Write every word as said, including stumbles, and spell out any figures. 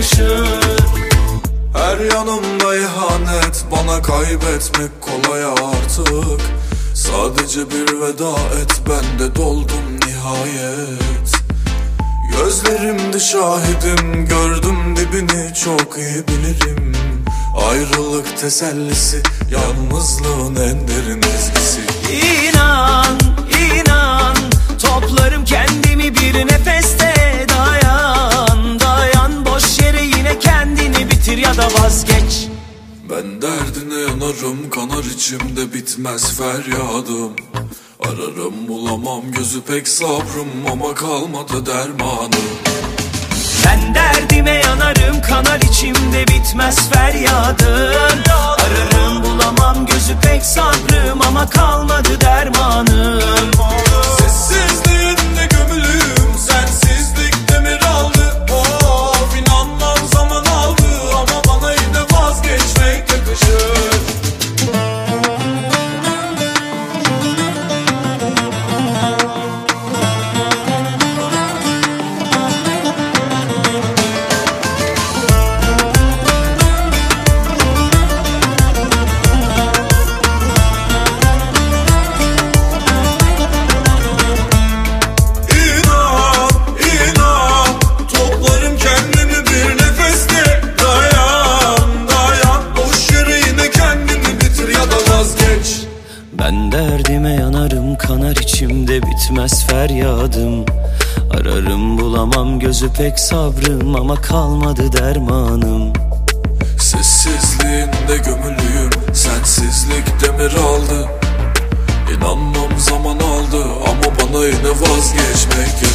yakışır. Her yanımda ihanet, bana kaybetmek kolay artık. Sadece bir veda et, ben de doldum nihayet. Gözlerimde şahidim, gördüm dibini, çok iyi bilirim. Ayrılık tesellisi, yalnızlığın en derin ezgisi. İnan, inan, toplarım kendimi bir nefeste. Dayan, dayan, boş yere yine kendini bitir ya da vazgeç. Ben derdine yanarım, kanar içimde bitmez feryadım. Ararım bulamam, gözü pek sabrım ama kalmadı dermanım. Ben derdime yanarım, kanar içimde bitmez feryadım. Ararım bulamam, gözü pek sabrım ama kalmadı dermanım. Sessizliğinde gömülüyüm, sensizlik demir aldı. Of, inanmam zaman aldı ama bana yine vazgeçmek yakışır. Ben derdime yanarım, kanar içimde bitmez feryadım. Ararım bulamam, gözü pek sabrım ama kalmadı dermanım. Sessizliğinde gömülüyüm, sensizlik demir aldı. İnanmam zaman aldı ama bana yine vazgeçmek